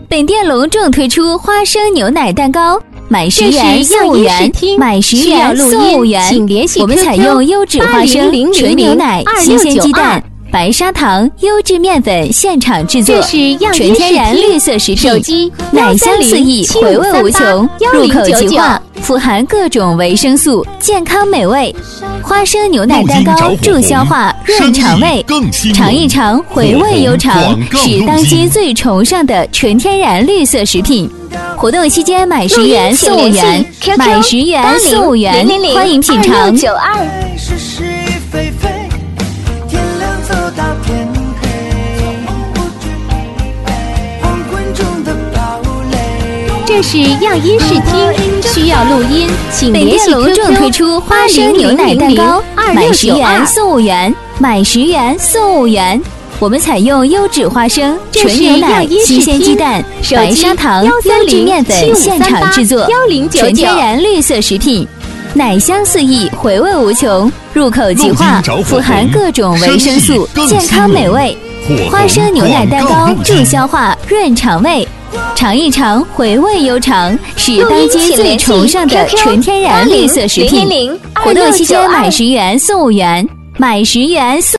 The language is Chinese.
本店隆重推出花生牛奶蛋糕，买10元送5元，买10元送5元。 请联系 QQ 我们采用优质花生、纯牛奶、新鲜鸡蛋、白砂糖、优质面粉现场制作， 这是样纯天然绿色食品， 手机奶香四溢，回味无穷，入口即化，富含各种维生素，健康美味。花生牛奶蛋糕助消化、润肠胃，尝一尝，回味悠长，是当今最崇尚的纯天然绿色食品。活动期间买10元送5元，买10元送5元，欢迎品尝。 这是样音视听，需要录音，请联系 QQ 本店隆重推出花生牛奶蛋糕，买10元送5元，买10元送5元。我们采用优质花生、纯牛奶、新鲜鸡蛋、白砂糖、优质面粉现场制作，纯天然绿色食品，奶香四溢，回味无穷，入口即化，富含各种维生素，健康美味。花生牛奶蛋糕助消化、润肠胃。尝一尝，回味悠长，是当今最崇尚的纯天然绿色食品。活动期间买10元送5元，买10元送。